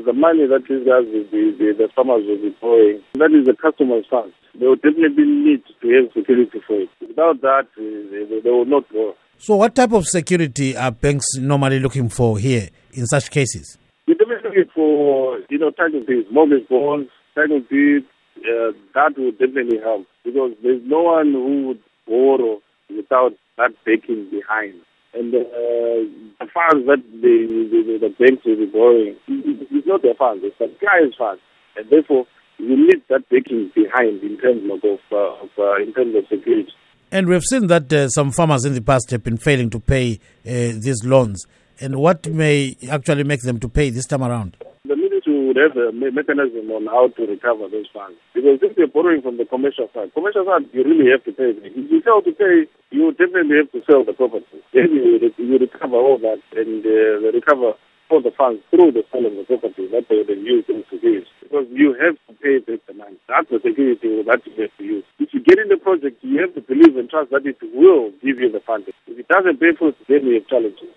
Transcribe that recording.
the money that these guys, the farmers will be borrowing, that is the customer's funds. They will definitely need to have security for it. Without that, they will not borrow. So what type of security are banks normally looking for here in such cases? We're definitely looking for, title deeds, mortgage bonds, title deeds. That would definitely help, because there's no one who would borrow without that backing behind. And the funds that the banks will be borrowing, it's not their funds, it's the client's funds. And therefore, you need that backing behind in terms of security. And we've seen that some farmers in the past have been failing to pay these loans. And what may actually make them to pay this time around? The ministry would have a mechanism on how to recover those funds. Because if you're borrowing from the commercial side, you really have to pay. If you fail to pay, you definitely have to sell the property. Then you recover all that, and they recover all the funds through the sale of the property that they would use in security. Because you have to pay back the money. That's the security that you have to use. If you get in the project, you have to believe and trust that it will give you the funding. If it doesn't pay for it, then you have challenges.